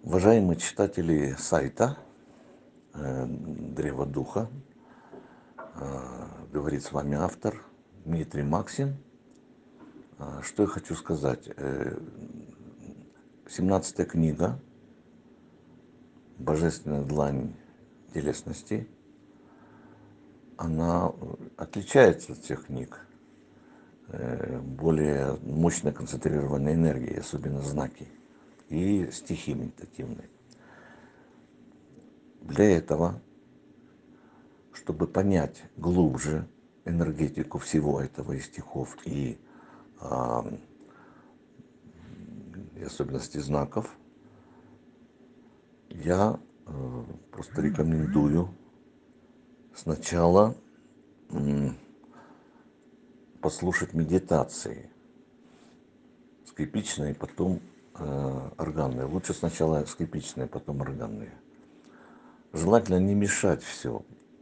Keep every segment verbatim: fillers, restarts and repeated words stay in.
Уважаемые читатели сайта э, Древо Духа, э, говорит с вами автор Дмитрий Максин. Э, Что я хочу сказать? Э, семнадцатая книга «Божественная длань телесности», она отличается от всех книг э, более мощно концентрированной энергией, особенно знаки и стихи медитативные. Для этого, чтобы понять глубже энергетику всего этого из стихов и, а, и особенности знаков, я э, просто рекомендую сначала м, послушать медитации скрипичные, потом э, органные. Лучше сначала скрипичные, потом органные. Желательно не мешать все.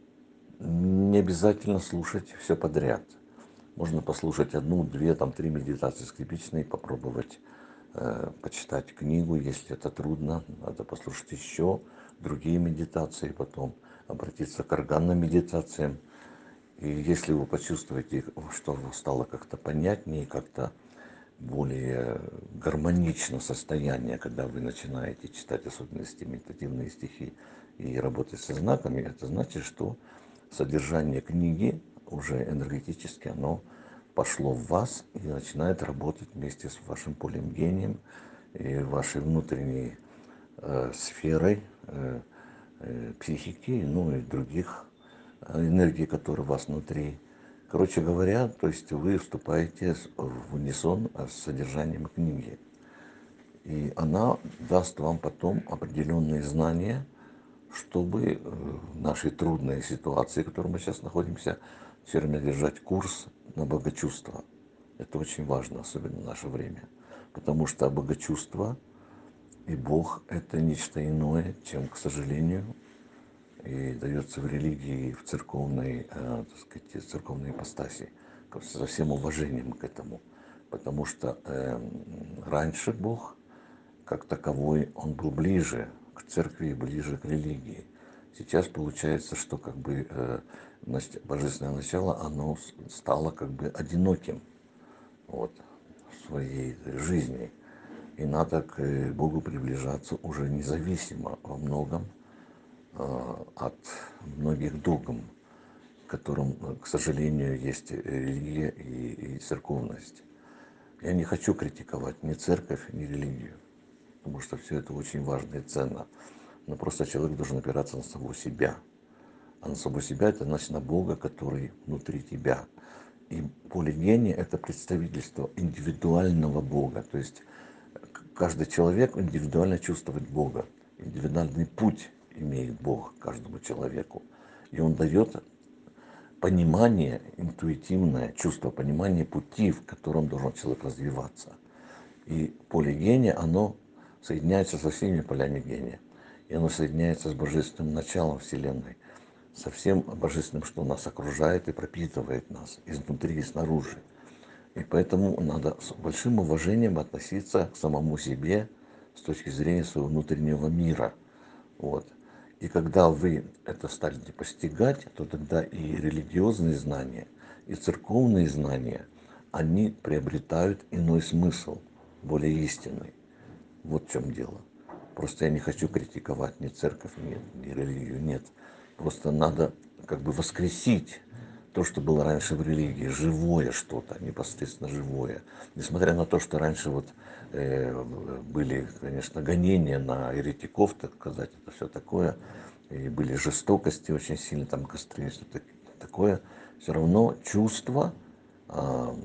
Не обязательно слушать все подряд. Можно послушать одну, две, там три медитации скрипичные, попробовать э, почитать книгу, если это трудно. Надо послушать еще другие медитации, потом обратиться к органным медитациям. И если вы почувствуете, что стало как-то понятнее, как-то более гармонично состояние, когда вы начинаете читать особенности медитативные стихи и работать со знаками, это значит, что содержание книги уже энергетически оно пошло в вас и начинает работать вместе с вашим полем гением и вашей внутренней э, сферой э, э, психики, ну и других э, энергий, которые у вас внутри. Короче говоря, то есть вы вступаете в унисон с содержанием книги. И она даст вам потом определенные знания, чтобы в нашей трудной ситуации, в которой мы сейчас находимся, все время держать курс на богочувство. Это очень важно, особенно в наше время. Потому что богочувство и Бог – это нечто иное, чем, к сожалению, и дается в религии, в церковной, э, так сказать, церковной ипостаси, со всем уважением к этому. Потому что э, раньше Бог, как таковой, он был ближе к церкви, ближе к религии. Сейчас получается, что как бы э, божественное начало, оно стало как бы одиноким вот, в своей жизни. И надо к Богу приближаться уже независимо во многом от многих догм, которым, к сожалению, есть религия и, и церковность. Я не хочу критиковать ни церковь, ни религию, потому что все это очень важно и ценно. Но просто человек должен опираться на самого себя. А на самого себя это значит на Бога, который внутри тебя. И поле гения – это представительство индивидуального Бога. То есть каждый человек индивидуально чувствует Бога. Индивидуальный путь имеет Бог каждому человеку. И он дает понимание, интуитивное чувство понимания пути, в котором должен человек развиваться. И поле гения, оно соединяется со всеми полями гения. И оно соединяется с божественным началом Вселенной, со всем божественным, что нас окружает и пропитывает нас изнутри и снаружи. И поэтому надо с большим уважением относиться к самому себе с точки зрения своего внутреннего мира. Вот. И когда вы это станете постигать, то тогда и религиозные знания, и церковные знания, они приобретают иной смысл, более истинный. Вот в чем дело. Просто я не хочу критиковать ни церковь, ни, ни религию, нет. Просто надо как бы воскресить то, что было раньше в религии, живое что-то, непосредственно живое. Несмотря на то, что раньше вот э, были, конечно, гонения на еретиков, так сказать, это все такое, и были жестокости очень сильно, там костры, все такое, все равно чувство, э,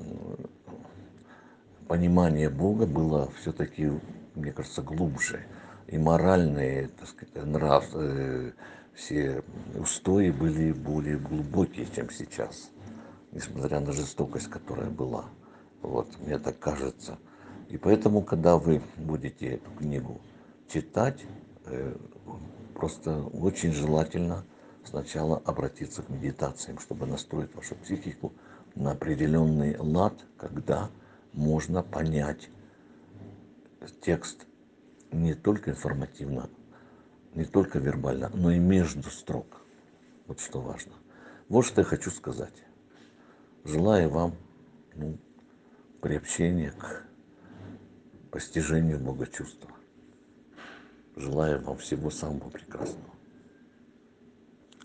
понимание Бога было все-таки, мне кажется, глубже. И моральные, так сказать, нрав, э, все устои были более глубокие, чем сейчас, несмотря на жестокость, которая была. Вот, мне так кажется. И поэтому, когда вы будете эту книгу читать, э, просто очень желательно сначала обратиться к медитациям, чтобы настроить вашу психику на определенный лад, когда можно понять текст не только информативно, не только вербально, но и между строк. Вот что важно. Вот что я хочу сказать. Желаю вам, ну, приобщения к постижению Бога чувства. Желаю вам всего самого прекрасного.